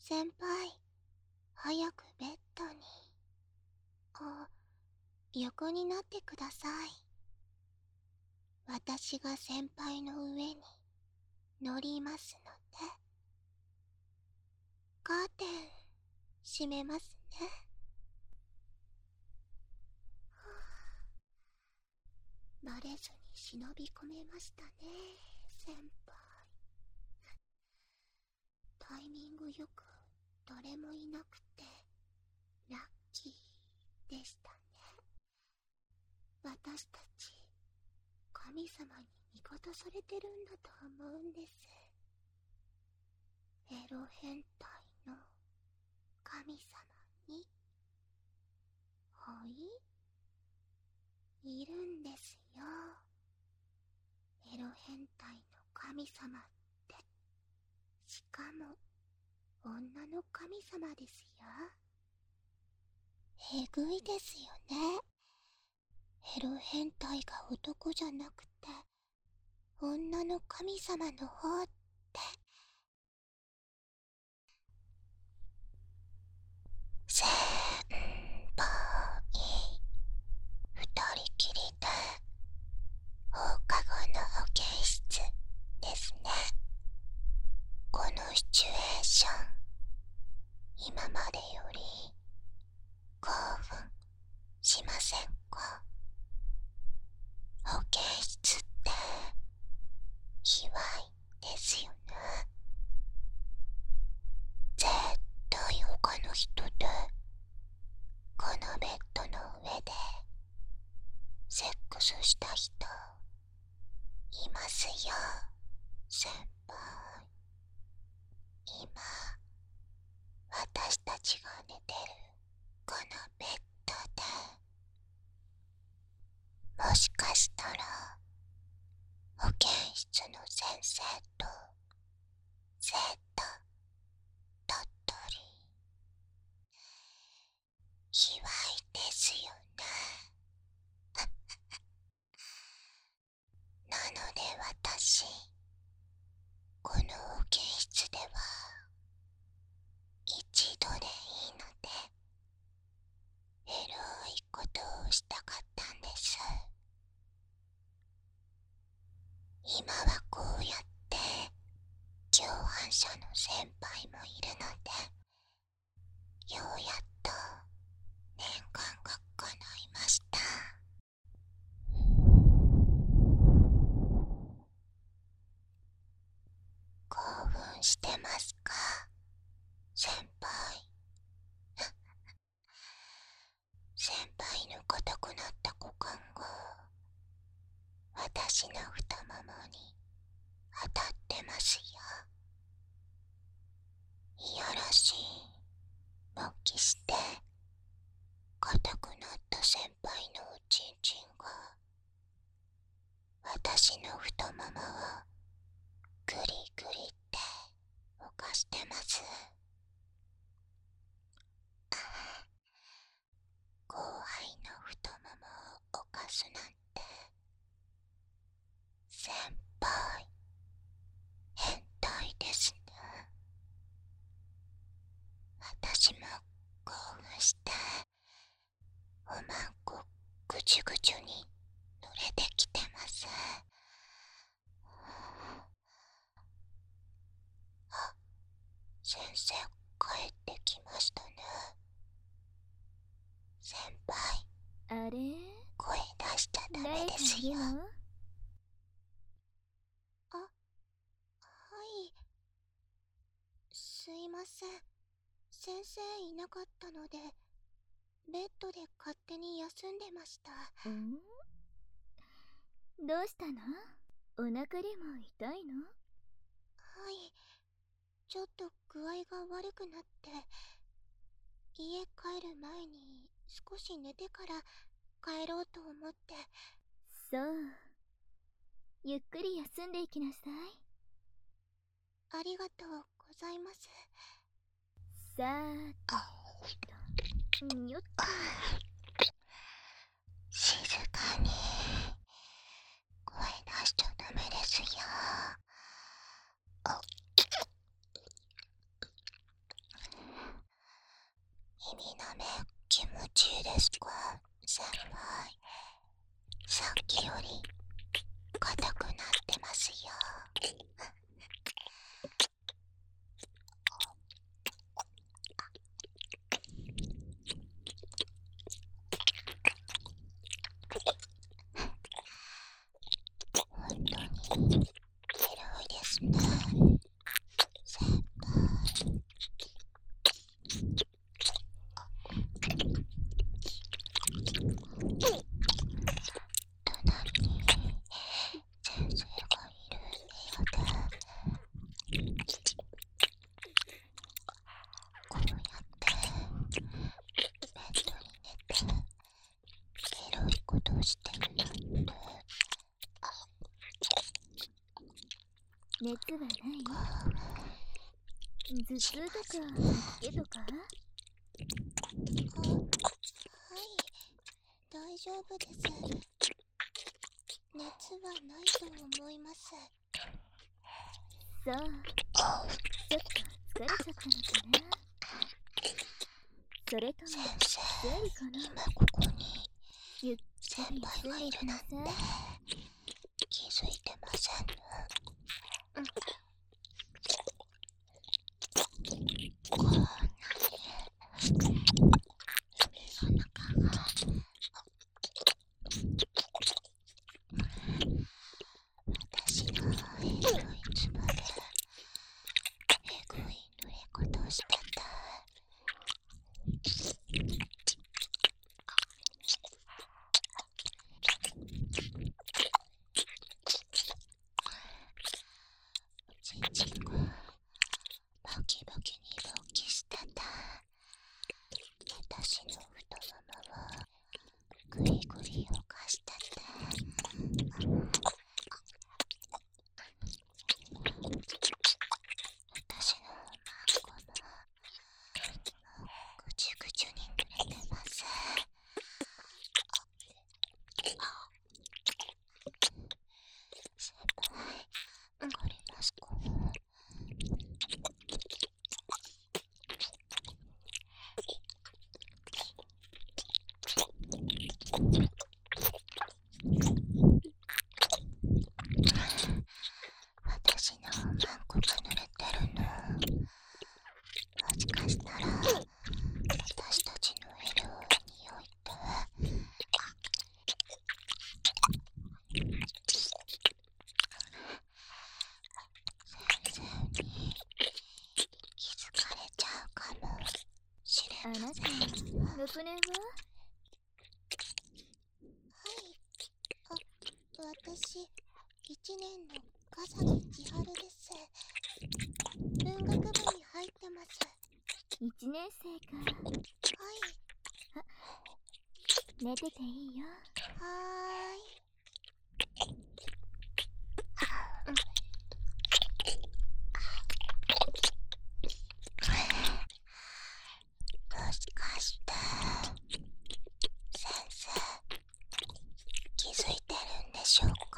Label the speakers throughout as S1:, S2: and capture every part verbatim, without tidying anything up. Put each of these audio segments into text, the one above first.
S1: 先輩、早くベッドに。あ、横になってください。私が先輩の上に乗りますので。カーテン閉めますね。バレずに忍び込めましたね、先輩。タイミングよく誰もいなくてラッキーでしたね。私たち神様に味方されてるんだと思うんです。エロ変態の神様に。ほい、いるんですよ、エロ変態の神様って。しかも女の神様ですよ。えぐいですよね。エロ変態が男じゃなくて女の神様の方って。先輩、二人きりで放課後の保健室ですね。このシチュエーション、今までより興奮しませんか？保健室って卑猥ですよね。絶対他の人でこのベッドの上でセックスした人いますよ、先輩。今私たちが寝てるこのベッドで、もしかしたら保健室の先生と生徒だったり。卑猥ですよね。なので私、この保健室では一度でいいのでエロいことをしたかったんです。今はこうやって共犯者の先輩もいるので、ようやっと念願が叶いました。興奮してますか、先輩。先輩の硬くなった股間が私の太ももに当たってますよ。いやらしい勃起して硬くなった先輩のおちんちんが私の太ももをグリグリって犯してます。後輩の太ももを犯すなんて、先輩変態ですね。私も興奮しておまんこぐちゅぐちゅに濡れてきてます。あ、先生帰ってきましたね。先輩、
S2: あれ、
S1: 声出しちゃダメですよ。あ、はい。すいません、先生いなかったのでベッドで勝手に休んでました。
S2: ん？どうしたの？お腹でも痛いの？
S1: はい、ちょっと具合が悪くなって、家帰る前に少し寝てから帰ろうと思って。
S2: そう、ゆっくり休んでいきなさい。
S1: ありがとうございます。
S2: さーっと、よっと。
S1: 静かに。声出しちゃダメですよ。 耳なめ気持ちいいですか先輩。さっきより硬くなってますよ。本当に広いですね先輩。隣に先生がいる部屋でこうやってベッドに寝てエロいことをしてるなんて。
S2: 熱はない？頭痛とか吐き気とか？
S1: あ、はい、大丈夫です。熱はないと思います。
S2: そう、ちょっと疲れちゃったのかな。それとも生理かな。
S1: 今ここに
S2: ゆっく
S1: 先
S2: り
S1: 輩がいるなんて気づいてません。こんなに指の中が私のエロいつばでえぐい濡れことしてた。ちんちんがバキバキに勃起してた。私の太ももをグリグリ動かしてた。私のマンコもぐちゅぐちゅに濡れてます。先輩、わかりますか？私のマンコが濡れてるの、もしかしたら私たちのエロい匂いって先生に気づかれちゃうかもしれ
S2: あなた、
S1: ません。
S2: ろくねんは？
S1: はい、あ、私いちねんの笠木千春です。文学部に入ってます。
S2: いちねん生か。
S1: はい、
S2: 寝てていいよ。
S1: はーい。もしかして先生気づいてるんでしょうか？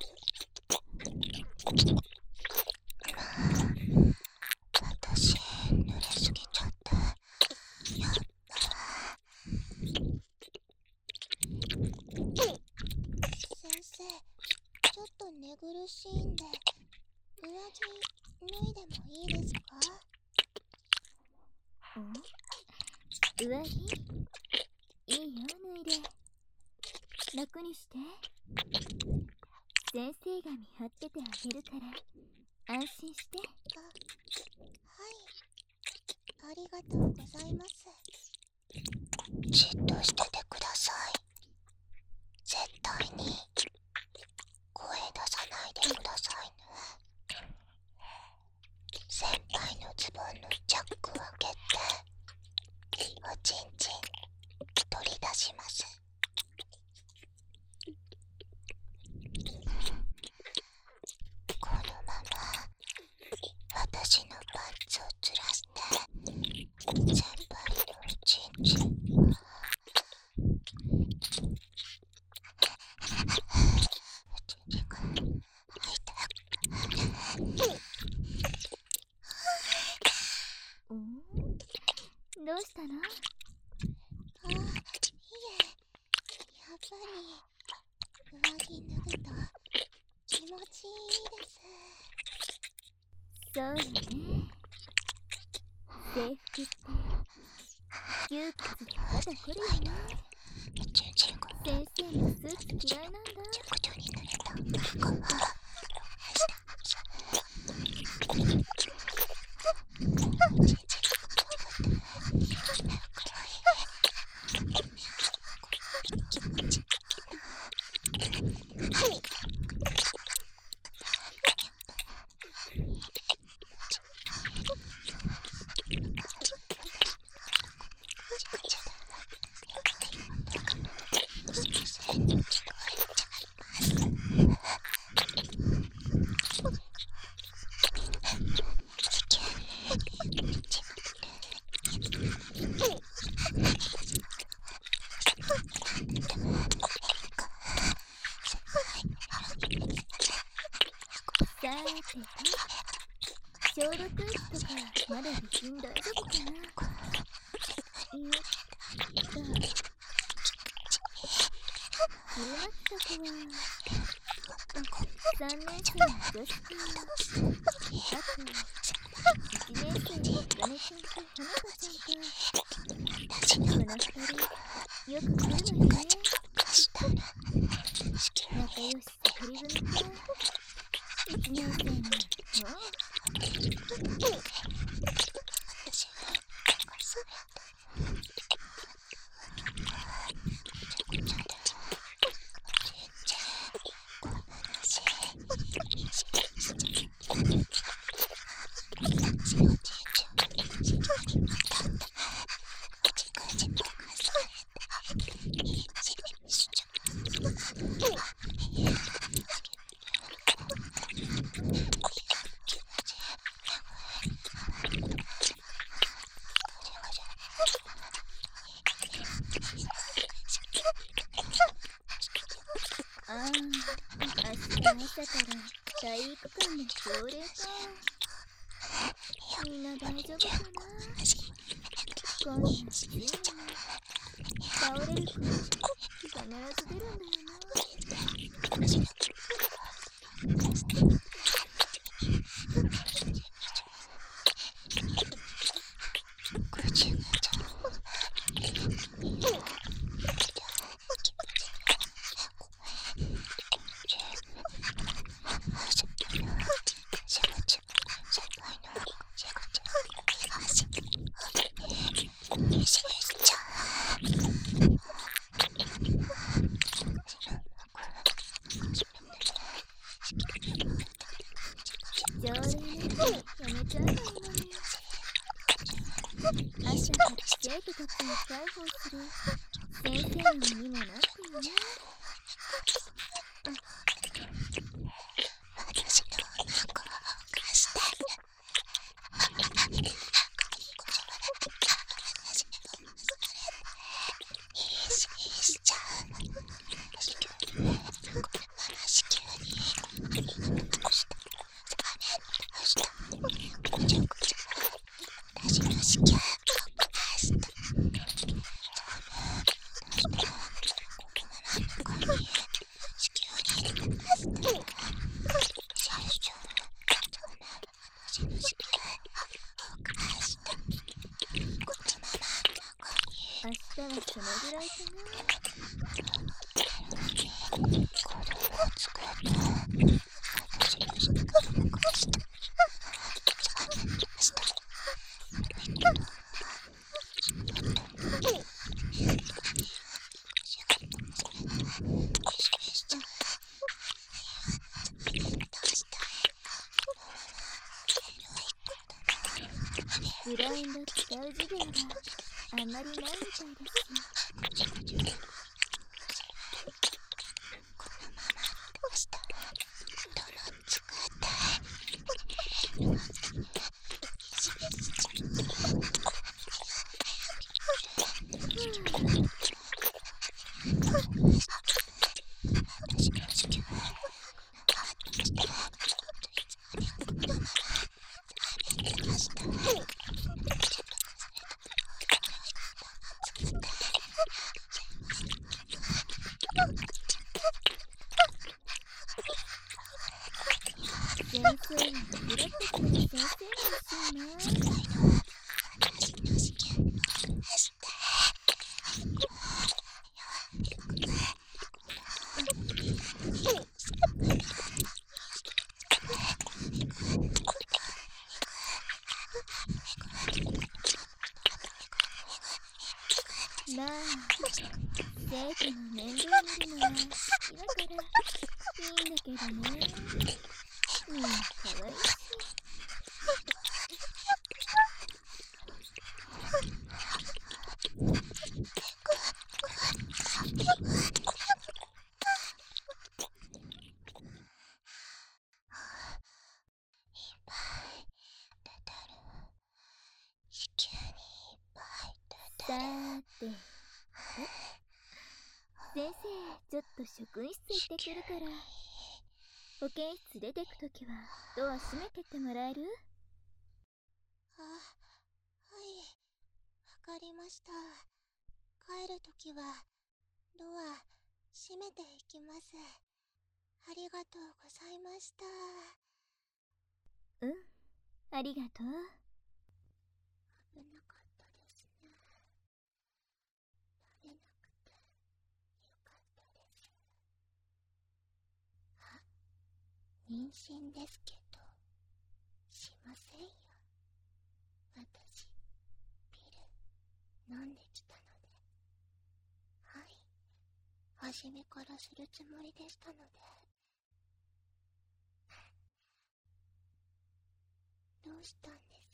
S1: まあ、私濡れすぎちゃってやった。先生、ちょっと寝苦しいんで上着脱いでもいいですか？
S2: ん？上着？いいよ、脱いで。楽にして。先生が見張っててあげるから安心して。
S1: あ、はい、ありがとうございます。じっとしててください。絶対に声出さないでくださいね。先輩のズボンのチャックを開けておちんちん取り出します。このまま私のパンツをずらして先輩のおちんちんをおちんちんが入って
S2: ん？どうしたの？
S1: 上着脱ぐと気持ちいいです。
S2: そうよね。制服って窮屈で肩こるよね。先生のスーツ嫌いなんだ。さーてと、消毒液とかまだ備品大丈夫かな。よっと。昼間来た子はさんねん生の女子くん、あといちねん生の茜ちゃんとほのかちゃんと、このふたりよく来るのよね。仲良しさふり組か。一年生のもうああ、明日朝から体育館で朝礼か。みんな大丈夫かな。今夜暑いのに倒れる子必ず出るんだよな。朝礼なんてやめちゃえばいいのに。朝から生徒たちを介抱する先生の身にもなってよね。明日はそのぐらいかな。ブラインド使う授業があんまりないみたいですよ。 先生も一緒
S1: 次回の私の試験をして
S2: まあ生徒の面倒見るのは好きだからいいんだけどね。みんな可愛いし。
S1: 地球にいっぱい出て
S2: さ
S1: る。
S2: ーて先生ちょっと職員室行ってくるから、保健室出てくときはドア閉めてってもらえる？
S1: あ、はい、わかりました。帰るときはドア閉めていきます。ありがとうございました。
S2: うん、ありがとう。
S1: 危なかったですね。バレなくてよかったです。あ、妊娠ですけど、しませんよ。私、ピル飲んできたので。はい、初めからするつもりでしたので。どうしたんです